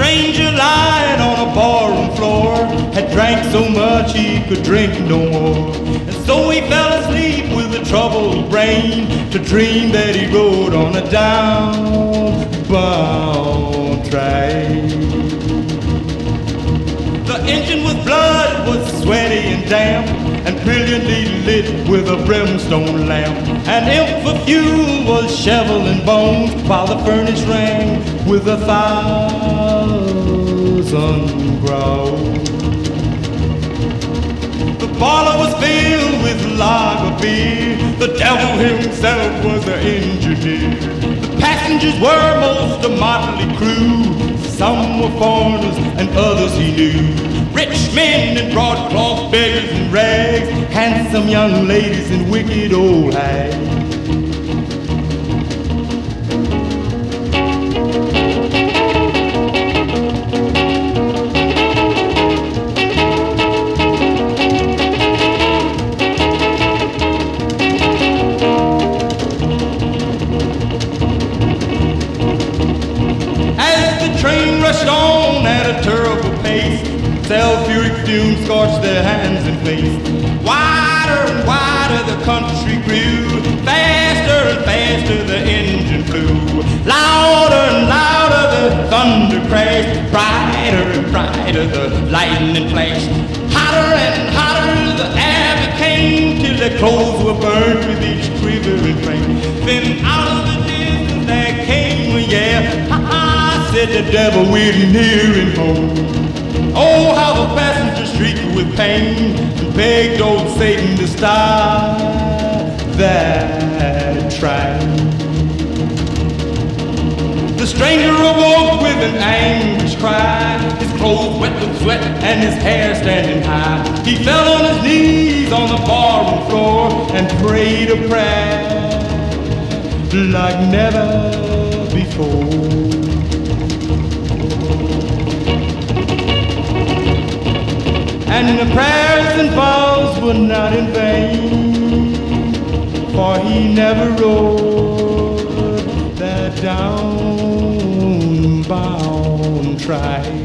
stranger lying on a barroom floor had drank so much he could drink no more. And so he fell asleep with a troubled brain to dream that he rode on a downbound train. The engine with blood was sweaty and damp and brilliantly lit with a brimstone lamp. An imp for fuel was shoveling bones while the furnace rang with 1,000 growls. The parlor was filled with lager beer. The devil himself was the engineer. The passengers were most a motley crew. Some were foreigners and others he knew. Rich men in broadcloth, beggars in rags, handsome young ladies and wicked old hags. Train rushed on at a terrible pace. Sulfuric fumes scorched their hands and face. Wider and wider the country grew. Faster and faster the engine flew. Louder and louder the thunder crashed. Brighter and brighter the lightning flashed. Hotter and hotter the air became, till their clothes were burned with each quivering flame. Then out of the distance there came a yell. Said the devil, we're nearing home. Oh, how the passengers shrieked with pain and begged old Satan to stop that train. The stranger awoke with an anguished cry, his clothes wet with sweat and his hair standing high. He fell on his knees on the barroom floor and prayed a prayer like never before. And the prayers and vows were not in vain, for he never rode that downbound train.